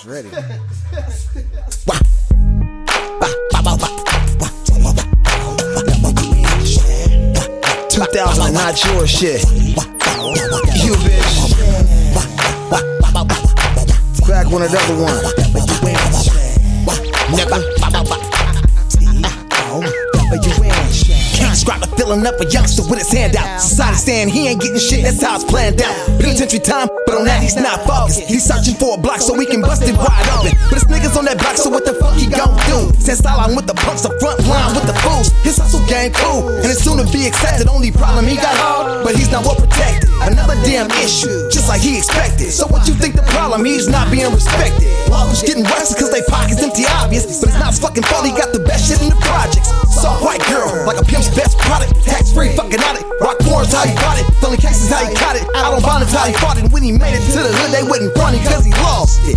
It's ready. 2000 and not your shit. You bitch. Crack one another one. Can't describe the feeling of a youngster with his hand out. Society saying he ain't getting shit, that's how it's planned out. Penitentiary time, but on that he's not focused. He's searching for a block so he can bust it wide open. But his niggas on that block, so what the fuck he gon' do? Stand sideline with the punks, the front line with the fools. His hustle game cool, and it's soon to be accepted. Only problem he got hard, but he's not well protected. Another damn issue, just like he expected. So what you think the problem? He's not being respected. Locals getting restless cause they pockets empty obvious. But it's not his fucking fault, he got the best shit in the projects. Soft white girl, like a pimp's best product. Tax free, fucking on it. Rock warrants how he bought it. Felony cases how he caught it. Out on bond how he fought it. And when he made it to the hood, they wouldn't front him cause he lost it.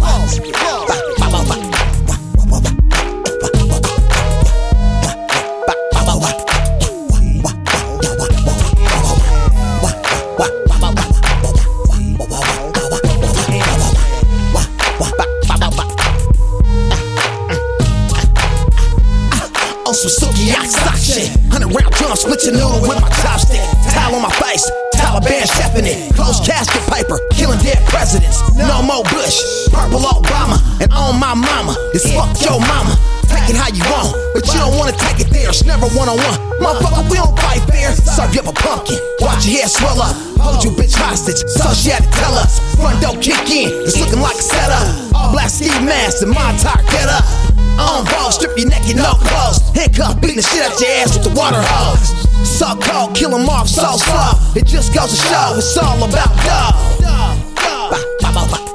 On some sukiyaki stock shit. 100 round drum, split your noodle with my chopstick. Towel on my face, Taliban chefing it. Closed casket paper, killing dead presidents. No more Bush, purple Obama, and on my mama. It's fuck your mama. Take it how you want, but you don't wanna take it there. It's never one-on-one. Motherfucker, we don't fight fair. Serve you up a pumpkin, watch your hair swell up. Hold you bitch hostage, so she had to tell us. Front door kick in, it's looking like a setup. All black ski mask and my entire get up. On ball, strip your naked, no clothes. Handcuff, beating the shit out your ass with the water hose. So cold, kill 'em off so slow. It just goes to show, it's all about dog.